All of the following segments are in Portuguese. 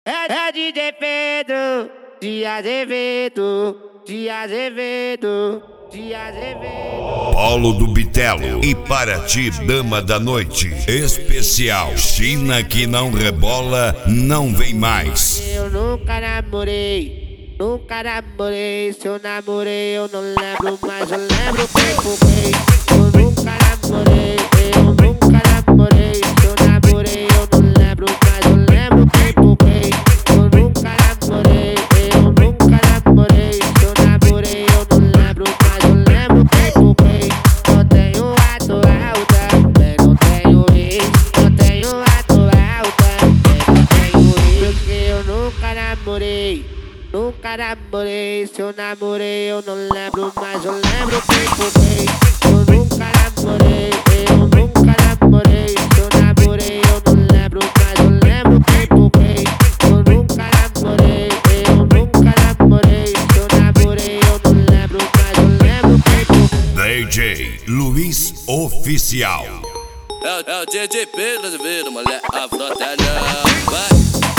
É DJ Pedro, de Azevedo, de Azevedo, de Azevedo. Polo do Bitelo e para ti, dama da noite. Especial China que não rebola, não vem mais. Eu nunca namorei, nunca namorei. Se eu namorei eu não lembro, mas eu lembro quem fumei. Eu nunca namorei, eu nunca namorei. Se eu namorei eu não lembro, mas eu lembro quem fumei. Eu nunca namorei, eu nunca namorei. Se eu namorei eu não lembro, mas eu lembro quem fumei. Não tenho atual, também não tenho ex. Não tenho atual, também não tenho ex. Porque eu nunca namorei, nunca namorei. Se eu namorei eu não lembro, mas eu lembro quem fumei. Eu nunca namorei, eu nunca namorei. Se eu namorei eu não lembro, mas eu lembro quem fumei. Eu nunca namorei, eu nunca namorei. Se eu namorei eu não lembro, mas eu lembro quem fumei. DJ Luiz Oficial. É o DJ Pedro Azevedo, mulher, a frota não vai.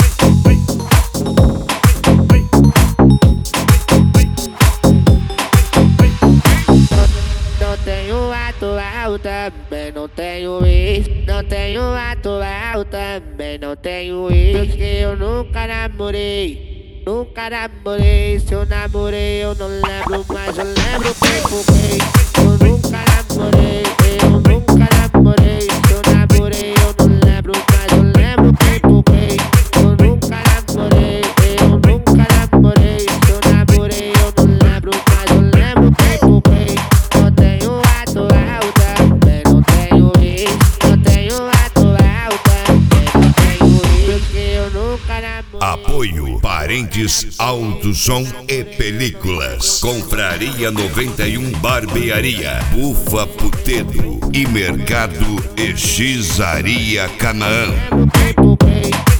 Não tenho atual, também não tenho ex. Não tenho atual, também não tenho ex. Porque eu nunca namorei, nunca namorei. Se eu namorei eu não lembro, mas eu lembro quem fumei. Eu nunca namorei, eu nunca namorei. Se eu namorei eu não lembro, mas eu lembro quem fumei. Eu nunca namorei, eu nunca namorei. Se eu namorei eu não lembro, mas eu lembro quem fumei. Não tenho atual, também não tenho ex. Não tenho atual, também não tenho ex. Porque eu nunca namorei. Apoio Parentes Alto Som e Películas. Confraria 91 Barbearia, Bufa Putedo e Mercado Exizaria Canaã. Quem fumei.